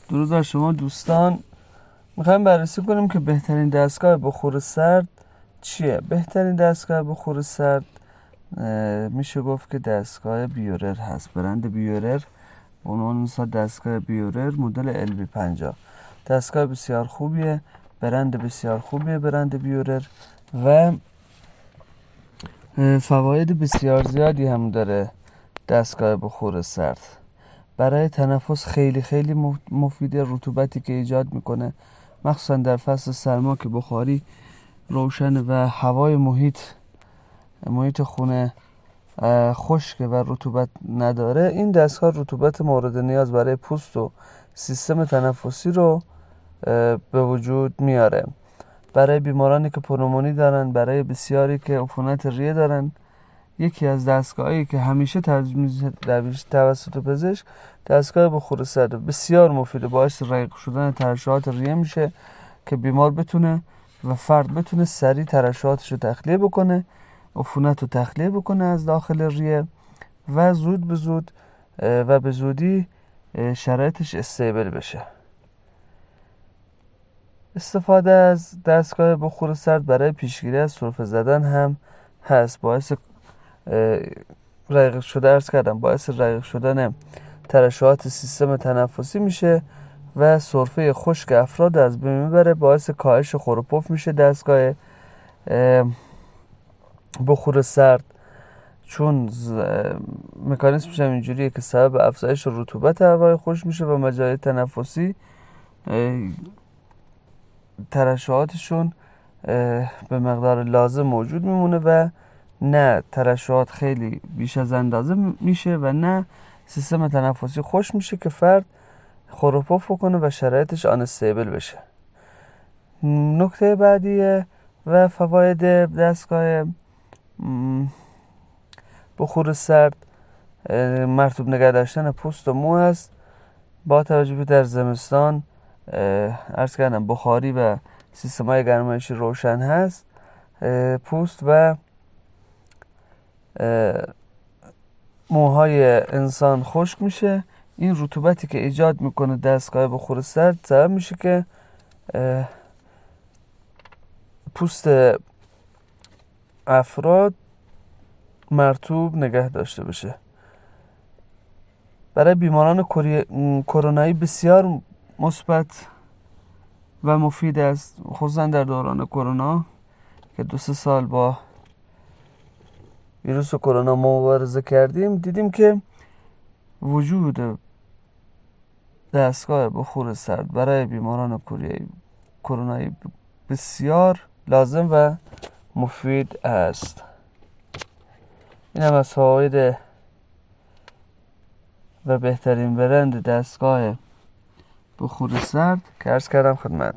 درود بر شما دوستان. میخوایم بررسی کنیم که بهترین دستگاه بخور سرد چیه. بهترین دستگاه بخور سرد میشه گفت که دستگاه بیورر هست. برند بیورر، عنوان مثلا دستگاه بیورر مدل LB50 دستگاه بسیار خوبیه، برند بسیار خوبیه برند بیورر و فواید بسیار زیادی هم داره. دستگاه بخور سرد برای تنفس خیلی خیلی مفیده. رطوبتی که ایجاد میکنه مخصوصا در فصل سرما که بخاری روشن و هوای محیط خونه خشکه و رطوبت نداره، این دستگاه رطوبت مورد نیاز برای پوست و سیستم تنفسی رو به وجود میاره. برای بیمارانی که پنومونی دارن، برای بسیاری که عفونت ریه دارن، یکی از دستگاهایی که همیشه توسط پزشک دستگاه بخور سرد بسیار مفیده، باعث رقیق شدن ترشحات ریه میشه که بیمار بتونه و فرد بتونه سریع ترشحاتش رو تخلیه بکنه، عفونت رو تخلیه بکنه از داخل ریه و زود به زود و به زودی شرایطش استیبل بشه. استفاده از دستگاه بخور سرد برای پیشگیری از سرفه زدن هم هست. باعث رقیق شدن ترشحات سیستم تنفسی میشه و سرفه خشک افراد از بین میبره، باعث کاهش خور و پف میشه دستگاه بخور سرد، چون مکانیزمش هم اینجوریه که سبب افزایش رطوبت هوای خشک میشه و مجاری تنفسی ترشحاتشون به مقدار لازم موجود میمونه و نه ترشحات خیلی بیش از اندازه میشه و نه سیستم تنفسی خشک میشه که فرد خور و پف کنه و شرایطش آنستیبل بشه. نکته بعدی و فواید دستگاه بخور سرد مرطوب نگه داشتن پوست و مو هست. با توجه به در زمستان عرض کردم بخاری و سیستم‌های گرمایشی روشن هست، پوست و موهای انسان خشک میشه. این رطوبتی که ایجاد میکنه دستگاه بخور سرد سبب میشه که پوست افراد مرطوب نگه داشته بشه. برای بیماران کرونایی بسیار مثبت و مفید است، خصوصا در دوران کرونا که 2-3 سال با ویروس کرونا مبارزه کردیم. دیدیم که وجود دستگاه بخور سرد برای بیماران کرونایی بسیار لازم و مفید است. این هم از فواید و بهترین برند دستگاه بخور سرد که عرض کردم خدمت.